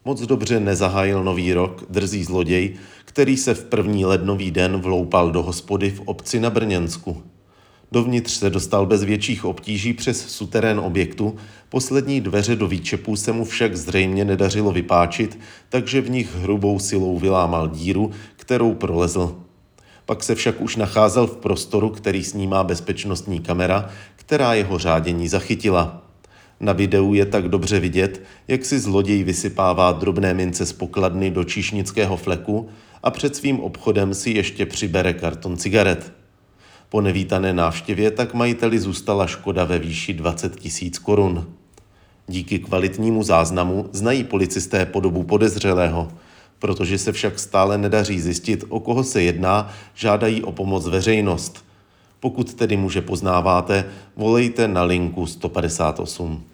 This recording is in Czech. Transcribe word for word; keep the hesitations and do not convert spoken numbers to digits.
Moc dobře nezahájil nový rok drzý zloděj, který se v první lednový den vloupal do hospody v obci na Brněnsku. Dovnitř se dostal bez větších obtíží přes suterén objektu, poslední dveře do výčepu se mu však zřejmě nedařilo vypáčit, takže v nich hrubou silou vylámal díru, kterou prolezl. Pak se však už nacházel v prostoru, který snímá bezpečnostní kamera, která jeho řádění zachytila. Na videu je tak dobře vidět, jak si zloděj vysypává drobné mince z pokladny do číšnického fleku a před svým obchodem si ještě přibere karton cigaret. Po nevítané návštěvě tak majiteli zůstala škoda ve výši dvacet tisíc korun. Díky kvalitnímu záznamu znají policisté podobu podezřelého. Protože se však stále nedaří zjistit, o koho se jedná, žádají o pomoc veřejnost. Pokud tedy muže poznáváte, volejte na linku sto padesát osm.